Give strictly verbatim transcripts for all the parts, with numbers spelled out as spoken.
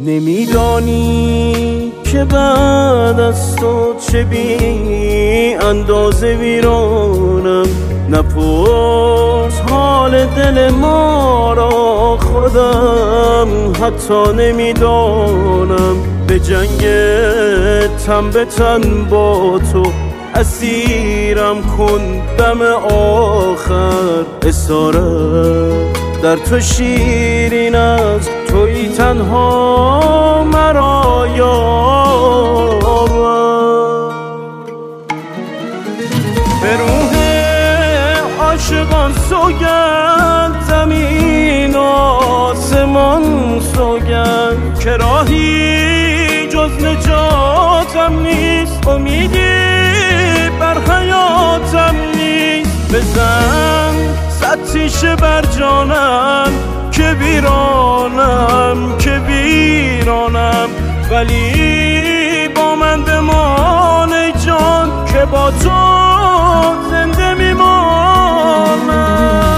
نمیدانی که بعد از تو چه بی اندازه ویرانم. نپرس حال دل ما را، خودم حتی نمیدانم. به جنگ تن به تن با تو اسیرم، کن دم آخر اسارت در تو شیرین است. تویی تنها مرا یارم. به روح عاشقان سوگند، زمین و آسمان سوگند، که راهی جز نجاتم نیست. امیدی بر حیاتم نیست. بزن صد تیشه بر جانم که ویرانم، که ویرانم. ولی با من بمان ای جان، که با تو زنده میمانم.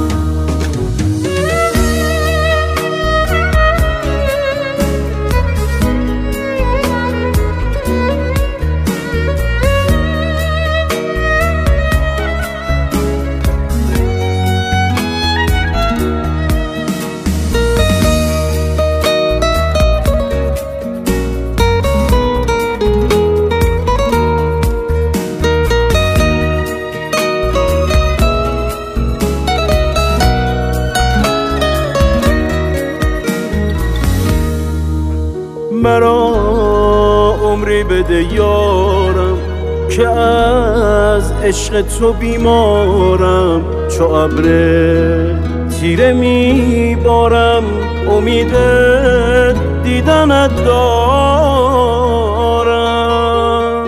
مرا عمری بده یارم، که از عشق تو بیمارم. چو ابر تیره میبارم، امید دیدنت دارم.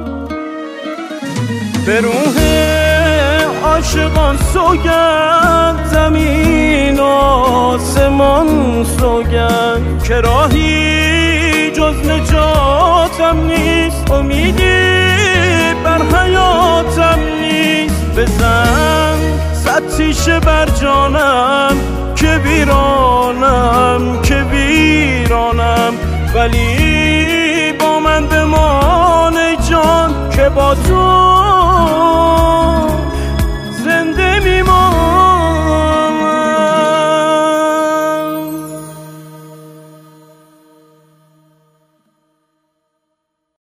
به روح عاشقان سوگند، زمین و آسمان سوگند، که راهی جز نجاتم نیست. امیدی بر حیاتم نیست. بزن صد تیشه بر جانم که ویرانم، که ویرانم. ولی با من بمان ای جان، که با تو